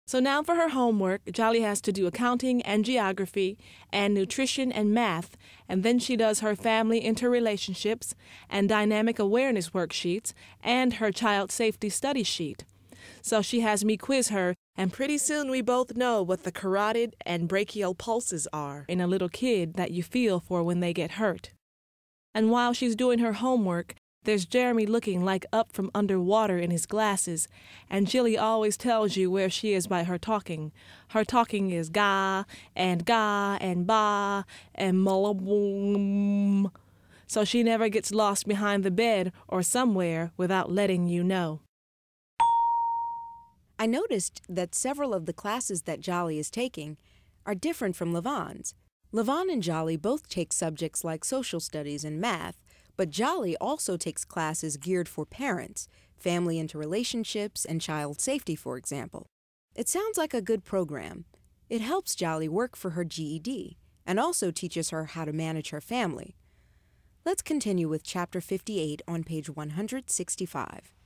So now for her homework, Jolly has to do accounting and geography and nutrition and math, and then she does her family interrelationships and dynamic awareness worksheets and her child safety study sheet. So she has me quiz her, and pretty soon we both know what the carotid and brachial pulses are in a little kid that you feel for when they get hurt. And while she's doing her homework, there's Jeremy looking like up from underwater in his glasses, and Jilly always tells you where she is by her talking. Her talking is ga and ba and mullaboom. So she never gets lost behind the bed or somewhere without letting you know. I noticed that several of the classes that Jolly is taking are different from Levon's. Levon and Jolly both take subjects like social studies and math, but Jolly also takes classes geared for parents, family interrelationships, and child safety, for example. It sounds like a good program. It helps Jolly work for her GED and also teaches her how to manage her family. Let's continue with Chapter 58 on page 165.